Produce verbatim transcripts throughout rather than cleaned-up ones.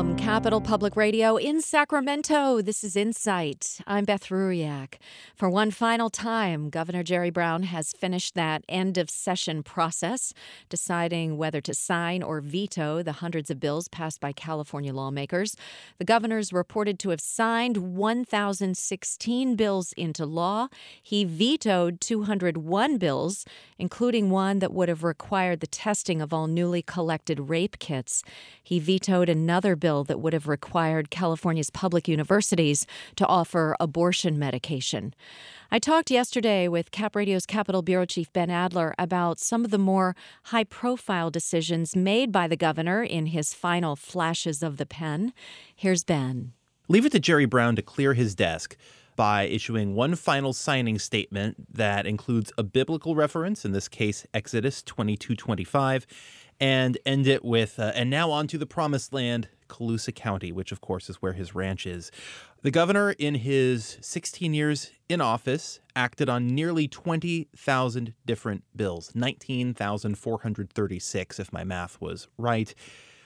From Capital Public Radio in Sacramento, this is Insight. I'm Beth Ruriak. For one final time, Governor Jerry Brown has finished that end-of-session process, deciding whether to sign or veto the hundreds of bills passed by California lawmakers. The governor's reported to have signed one thousand sixteen bills into law. He vetoed two hundred one bills, including one that would have required the testing of all newly collected rape kits. He vetoed another bill that would have required California's public universities to offer abortion medication. I talked yesterday with Cap Radio's Capitol Bureau Chief Ben Adler about some of the more high-profile decisions made by the governor in his final flashes of the pen. Here's Ben. Leave it to Jerry Brown to clear his desk by issuing one final signing statement that includes a biblical reference, in this case Exodus twenty-two twenty-five, and end it with, uh, and now on to the promised land, Colusa County, which of course is where his ranch is. The governor, in his sixteen years in office, acted on nearly twenty thousand different bills, nineteen thousand four hundred thirty-six, if my math was right.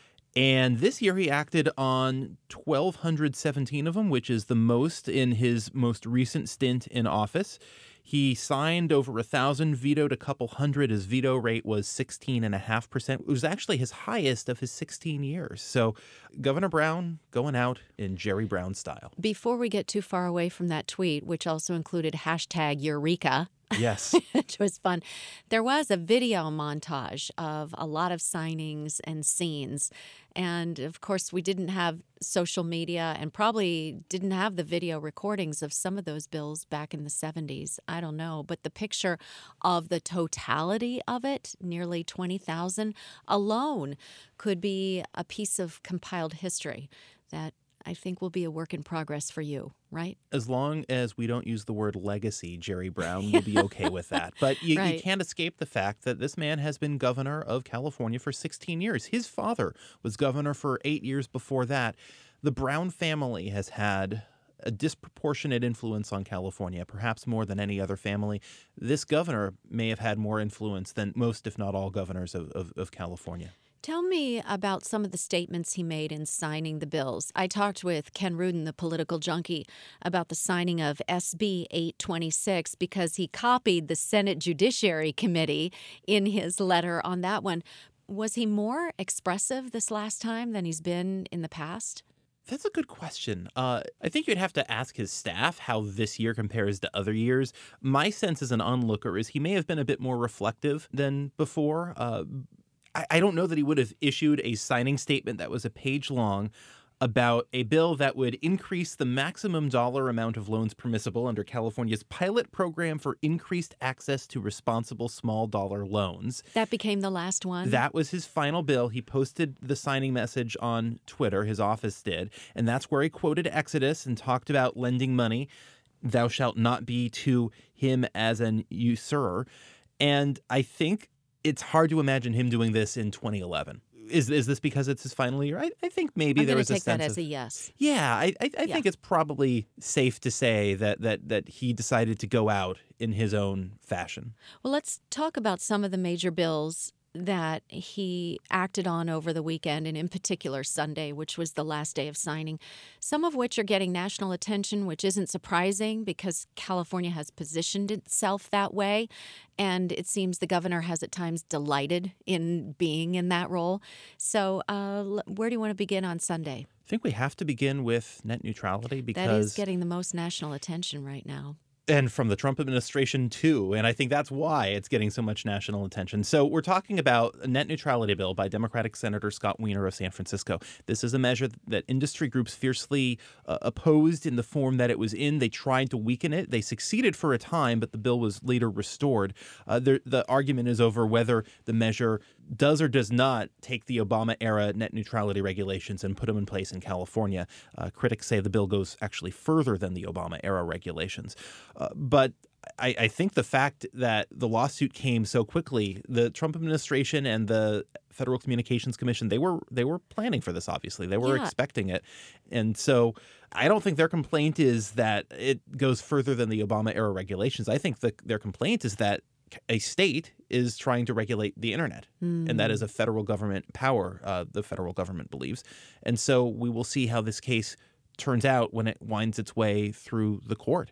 And this year he acted on one thousand two hundred seventeen of them, which is the most in his most recent stint in office. He signed over one thousand, vetoed a couple hundred. His veto rate was sixteen point five percent. It was actually his highest of his sixteen years. So Governor Brown going out in Jerry Brown style. Before we get too far away from that tweet, which also included hashtag Eureka, yes, which was fun, there was a video montage of a lot of signings and scenes. And, of course, we didn't have social media and probably didn't have the video recordings of some of those bills back in the seventies. I don't know. But the picture of the totality of it, nearly twenty thousand alone, could be a piece of compiled history that I think will be a work in progress for you, right? As long as we don't use the word legacy, Jerry Brown will be okay with that. But you, right. you can't escape the fact that this man has been governor of California for sixteen years. His father was governor for eight years before that. The Brown family has had a disproportionate influence on California, perhaps more than any other family. This governor may have had more influence than most, if not all, governors of, of, of California. Tell me about some of the statements he made in signing the bills. I talked with Ken Rudin, the political junkie, about the signing of S B eight twenty-six because he copied the Senate Judiciary Committee in his letter on that one. Was he more expressive this last time than he's been in the past? That's a good question. Uh, I think you'd have to ask his staff how this year compares to other years. My sense as an onlooker is he may have been a bit more reflective than before. Uh, I, I don't know that he would have issued a signing statement that was a page long about a bill that would increase the maximum dollar amount of loans permissible under California's pilot program for increased access to responsible small dollar loans. That became the last one? That was his final bill. He posted the signing message on Twitter, his office did, and that's where he quoted Exodus and talked about lending money. Thou shalt not be to him as an usurer. And I think it's hard to imagine him doing this in twenty eleven. Is is this because it's his final year? I, I think maybe I'm there was a take sense that as of, a yes. Yeah, I I, I yeah. think it's probably safe to say that that that he decided to go out in his own fashion. Well, let's talk about some of the major bills that he acted on over the weekend, and in particular Sunday, which was the last day of signing, some of which are getting national attention, which isn't surprising because California has positioned itself that way, and it seems the governor has at times delighted in being in that role. So uh, where do you want to begin on Sunday? I think we have to begin with net neutrality because that is getting the most national attention right now. And from the Trump administration, too. And I think that's why it's getting so much national attention. So we're talking about a net neutrality bill by Democratic Senator Scott Wiener of San Francisco. This is a measure that industry groups fiercely uh, opposed in the form that it was in. They tried to weaken it. They succeeded for a time, but the bill was later restored. Uh, the, the argument is over whether the measure does or does not take the Obama-era net neutrality regulations and put them in place in California. Uh, critics say the bill goes actually further than the Obama-era regulations. Uh, but I, I think the fact that the lawsuit came so quickly, the Trump administration and the Federal Communications Commission, they were they were planning for this, obviously. They were yeah. expecting it. And so I don't think their complaint is that it goes further than the Obama-era regulations. I think the, their complaint is that a state is trying to regulate the internet. Mm. And that is a federal government power, uh, the federal government believes. And so we will see how this case turns out when it winds its way through the court.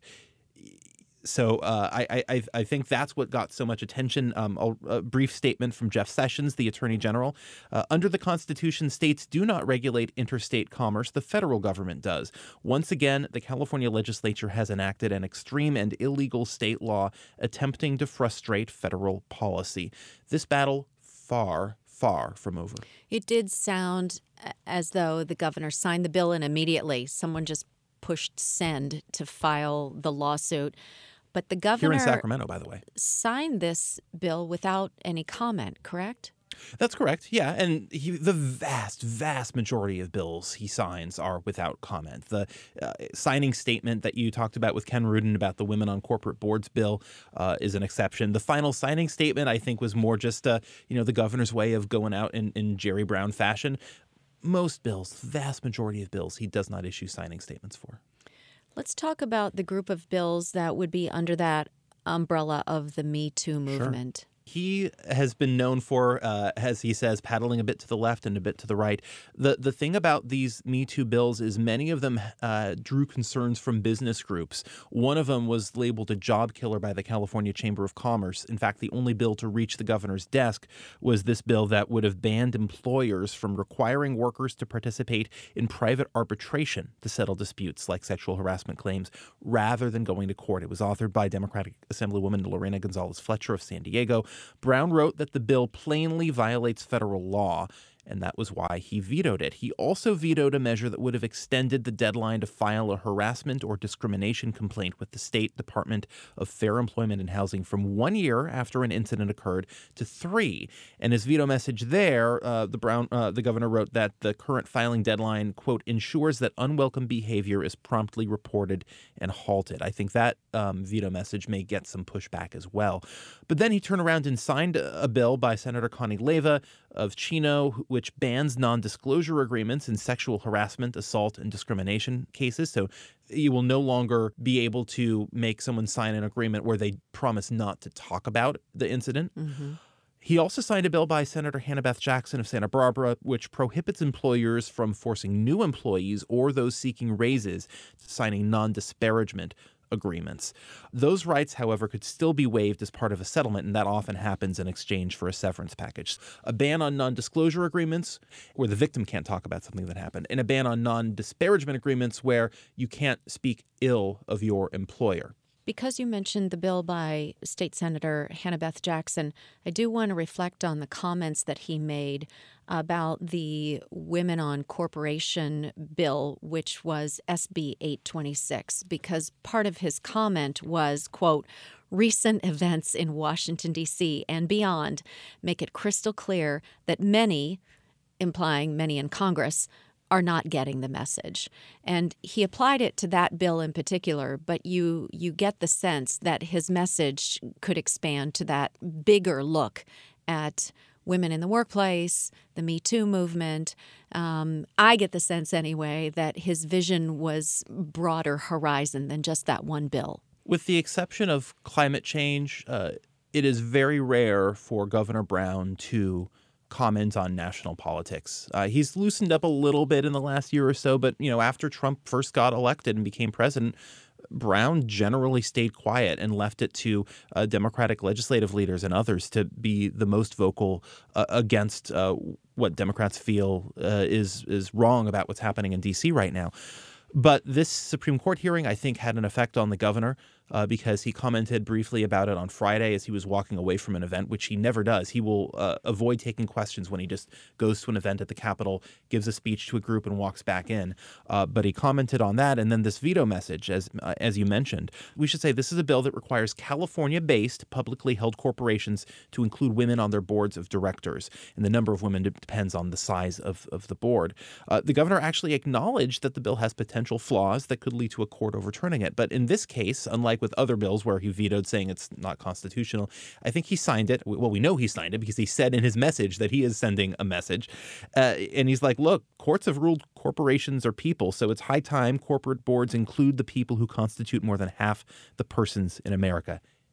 So uh, I, I I think that's what got so much attention. Um, a, a brief statement from Jeff Sessions, the Attorney General. Uh, Under the Constitution, states do not regulate interstate commerce. The federal government does. Once again, the California legislature has enacted an extreme and illegal state law attempting to frustrate federal policy. This battle far, far from over. It did sound as though the governor signed the bill and immediately someone just pushed send to file the lawsuit. But the governor here in Sacramento, by the way, signed this bill without any comment, correct? That's correct. Yeah. And he, the vast, vast majority of bills he signs are without comment. The uh, signing statement that you talked about with Ken Rudin about the Women on Corporate Boards bill uh, is an exception. The final signing statement, I think, was more just, uh, you know, the governor's way of going out in, in Jerry Brown fashion. Most bills, vast majority of bills, he does not issue signing statements for. Let's talk about the group of bills that would be under that umbrella of the Me Too movement. Sure. He has been known for, uh, as he says, paddling a bit to the left and a bit to the right. The the thing about these Me Too bills is many of them uh, drew concerns from business groups. One of them was labeled a job killer by the California Chamber of Commerce. In fact, the only bill to reach the governor's desk was this bill that would have banned employers from requiring workers to participate in private arbitration to settle disputes like sexual harassment claims rather than going to court. It was authored by Democratic Assemblywoman Lorena Gonzalez Fletcher of San Diego. Brown wrote that the bill plainly violates federal law, and that was why he vetoed it. He also vetoed a measure that would have extended the deadline to file a harassment or discrimination complaint with the State Department of Fair Employment and Housing from one year after an incident occurred to three. And his veto message there, uh, the Brown, uh, the governor wrote that the current filing deadline, quote, ensures that unwelcome behavior is promptly reported and halted. I think that um, veto message may get some pushback as well. But then he turned around and signed a bill by Senator Connie Leyva of Chino, which bans non-disclosure agreements in sexual harassment, assault, and discrimination cases. So you will no longer be able to make someone sign an agreement where they promise not to talk about the incident. Mm-hmm. He also signed a bill by Senator Hannah Beth Jackson of Santa Barbara, which prohibits employers from forcing new employees or those seeking raises to signing non-disparagement agreements. Those rights, however, could still be waived as part of a settlement, and that often happens in exchange for a severance package. A ban on non-disclosure agreements where the victim can't talk about something that happened, and a ban on non-disparagement agreements where you can't speak ill of your employer. Because you mentioned the bill by State Senator Hannah Beth Jackson, I do want to reflect on the comments that he made about the Women on Corporation bill, which was S B eight twenty-six, because part of his comment was, quote, recent events in Washington, D C and beyond make it crystal clear that many, implying many in Congress, are not getting the message. And he applied it to that bill in particular, but you you get the sense that his message could expand to that bigger look at women in the workplace, the Me Too movement. Um, I get the sense anyway that his vision was broader horizon than just that one bill. With the exception of climate change, uh, it is very rare for Governor Brown to comment on national politics. Uh, he's loosened up a little bit in the last year or so, but you know, after Trump first got elected and became president, Brown generally stayed quiet and left it to uh, Democratic legislative leaders and others to be the most vocal uh, against uh, what Democrats feel uh, is is wrong about what's happening in D C right now. But this Supreme Court hearing, I think, had an effect on the governor uh, because he commented briefly about it on Friday as he was walking away from an event, which he never does. He will uh, avoid taking questions when he just goes to an event at the Capitol, gives a speech to a group, and walks back in. Uh, but he commented on that. And then this veto message, as uh, as you mentioned, we should say this is a bill that requires California-based publicly held corporations to include women on their boards of directors. And the number of women depends on the size of, of the board. Uh, the governor actually acknowledged that the bill has potential flaws that could lead to a court overturning it. But in this case, unlike with other bills where he vetoed saying it's not constitutional, I think he signed it. Well, we know he signed it because he said in his message that he is sending a message. Uh, and he's like, look, courts have ruled corporations are people, so it's high time corporate boards include the people who constitute more than half the persons in America.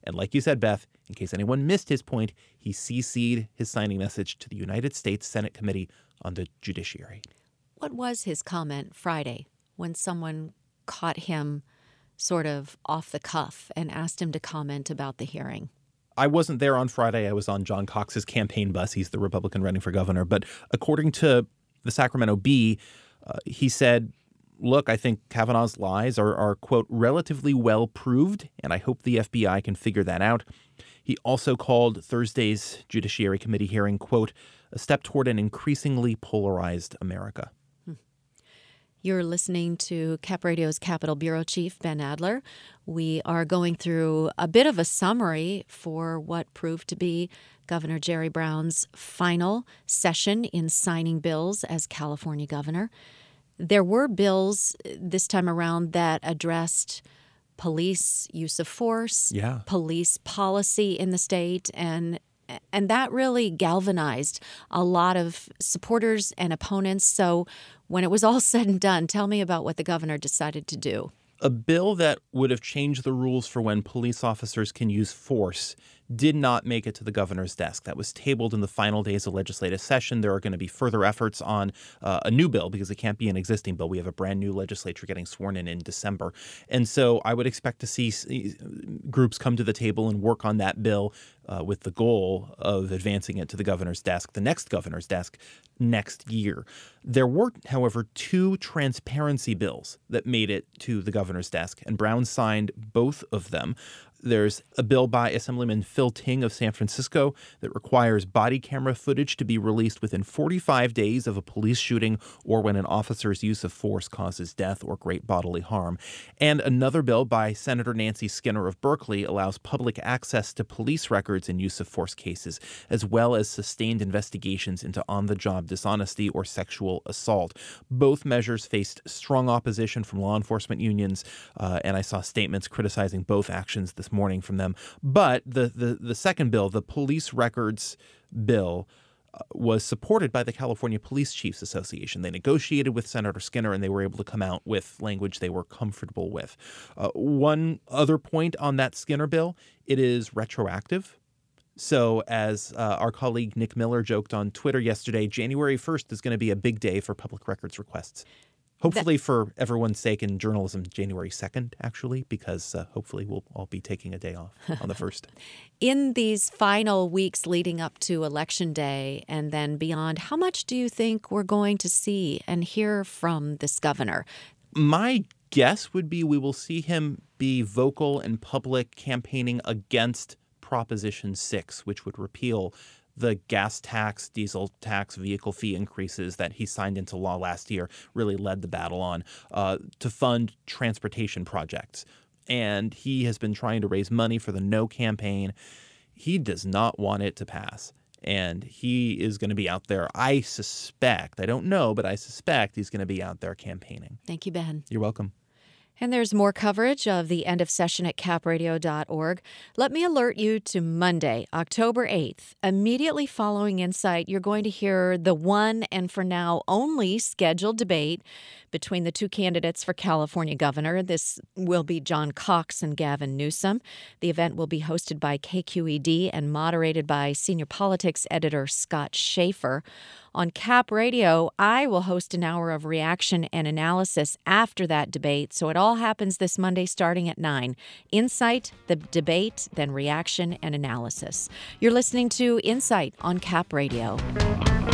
And like you said, Beth, in case anyone missed his point, he C C'd his signing message to the United States Senate Committee on the Judiciary. What was his comment Friday when someone caught him sort of off the cuff and asked him to comment about the hearing? I wasn't there on Friday. I was on John Cox's campaign bus. He's the Republican running for governor. But according to the Sacramento Bee, uh, he said, look, I think Kavanaugh's lies are, are, quote, relatively well proved, and I hope the F B I can figure that out. He also called Thursday's Judiciary Committee hearing, quote, a step toward an increasingly polarized America. You're listening to Cap Radio's Capitol Bureau Chief, Ben Adler. We are going through a bit of a summary for what proved to be Governor Jerry Brown's final session in signing bills as California governor. There were bills this time around that addressed police use of force, yeah. police policy in the state, and And that really galvanized a lot of supporters and opponents. So when it was all said and done, tell me about what the governor decided to do. A bill that would have changed the rules for when police officers can use force did not make it to the governor's desk. That was tabled in the final days of legislative session. There are going to be further efforts on uh, a new bill because it can't be an existing bill. We have a brand new legislature getting sworn in in December. And so I would expect to see groups come to the table and work on that bill uh, with the goal of advancing it to the governor's desk, the next governor's desk, next year. There were, however, two transparency bills that made it to the governor's desk, and Brown signed both of them. There's a bill by Assemblyman Phil Ting of San Francisco that requires body camera footage to be released within forty-five days of a police shooting or when an officer's use of force causes death or great bodily harm. And another bill by Senator Nancy Skinner of Berkeley allows public access to police records in use of force cases, as well as sustained investigations into on-the-job dishonesty or sexual assault. Both measures faced strong opposition from law enforcement unions, uh, and I saw statements criticizing both actions this morning from them. But the, the, the second bill, the police records bill, uh, was supported by the California Police Chiefs Association. They negotiated with Senator Skinner, and they were able to come out with language they were comfortable with. Uh, one other point on that Skinner bill, it is retroactive. So as uh, our colleague Nick Miller joked on Twitter yesterday, January first is going to be a big day for public records requests. Hopefully that, for everyone's sake in journalism, January second, actually, because uh, hopefully we'll all be taking a day off on the first. In these final weeks leading up to Election Day and then beyond, how much do you think we're going to see and hear from this governor? My guess would be we will see him be vocal and public campaigning against Proposition six, which would repeal the gas tax, diesel tax, vehicle fee increases that he signed into law last year, really led the battle on, uh, to fund transportation projects. And he has been trying to raise money for the No campaign. He does not want it to pass. And he is going to be out there, I suspect, I don't know, but I suspect he's going to be out there campaigning. Thank you, Ben. You're welcome. And there's more coverage of the end of session at cap radio dot org. Let me alert you to Monday, October eighth. Immediately following Insight, you're going to hear the one and for now only scheduled debate between the two candidates for California governor. This will be John Cox and Gavin Newsom. The event will be hosted by K Q E D and moderated by senior politics editor Scott Schaefer. On Cap Radio, I will host an hour of reaction and analysis after that debate, so it all happens this Monday starting at nine. Insight, the debate, then reaction and analysis. You're listening to Insight on Cap Radio.